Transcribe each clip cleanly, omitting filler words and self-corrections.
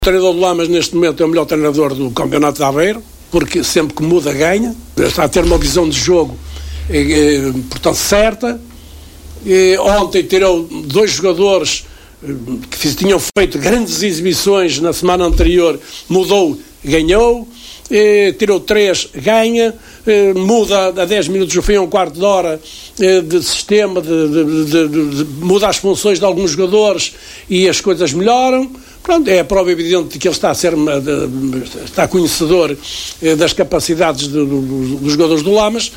O treinador do Lamas neste momento é o melhor treinador do campeonato de Aveiro, porque sempre que muda ganha, está a ter uma visão de jogo portanto certa. Ontem tirou 2 jogadores que tinham feito grandes exibições na semana anterior, mudou, ganhou. Tirou 3, ganha, muda a 10 minutos do fim, a um quarto de hora de sistema, muda as funções de alguns jogadores e as coisas melhoram. Pronto, é a prova evidente de que ele está conhecedor das capacidades dos jogadores do Lamas,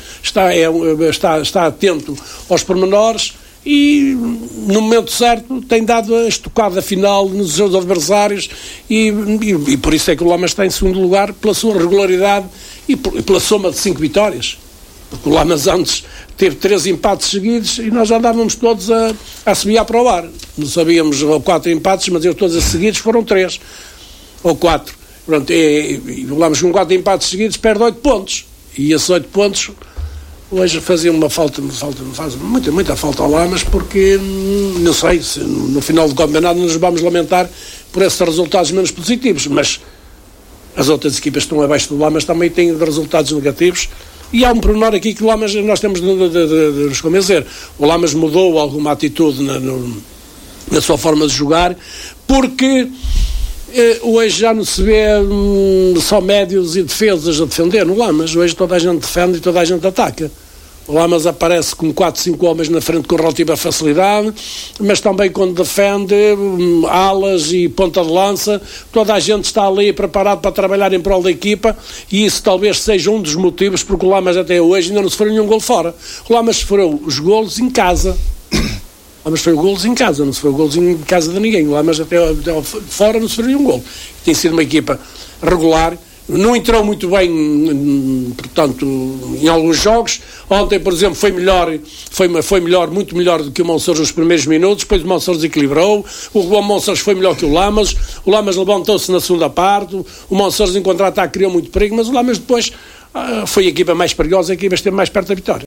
está atento aos pormenores e no momento certo tem dado a estocada final nos seus adversários e por isso é que o Lamas está em segundo lugar, pela sua regularidade e pela soma de 5 vitórias, porque o Lamas antes teve 3 empates seguidos e nós andávamos todos a assobiar para o ar, não sabíamos 4 empates, mas todos os seguidos foram 3 ou 4. Pronto, o Lamas com 4 empates seguidos perde 8 pontos e esses 8 pontos hoje fazia faz muita falta ao Lamas, porque não sei se no final do campeonato nos vamos lamentar por esses resultados menos positivos, mas as outras equipas que estão abaixo do Lamas também têm resultados negativos. E há um pormenor aqui que o Lamas, nós temos de nos convencer. O Lamas mudou alguma atitude na sua forma de jogar, porque hoje já não se vê só médios e defesas a defender no Lamas. Hoje toda a gente defende e toda a gente ataca. O Lamas aparece com 4, 5 homens na frente com relativa facilidade, mas também quando defende alas e ponta de lança, toda a gente está ali preparado para trabalhar em prol da equipa, e isso talvez seja um dos motivos porque o Lamas até hoje ainda não sofreu nenhum golo fora. O Lamas sofreu os golos em casa. O Lamas sofreu golos em casa, não sofreu golos em casa de ninguém. O Lamas até fora não sofreu nenhum golo. Tem sido uma equipa regular. Não entrou muito bem, portanto, em alguns jogos. Ontem, por exemplo, foi melhor, muito melhor do que o Monções nos primeiros minutos. Depois o Monções equilibrou. O Monções foi melhor que o Lamas. O Lamas levantou-se na segunda parte. O Monções em contra-ataque criou muito perigo, mas o Lamas depois foi a equipa mais perigosa, a equipa esteve mais perto da vitória.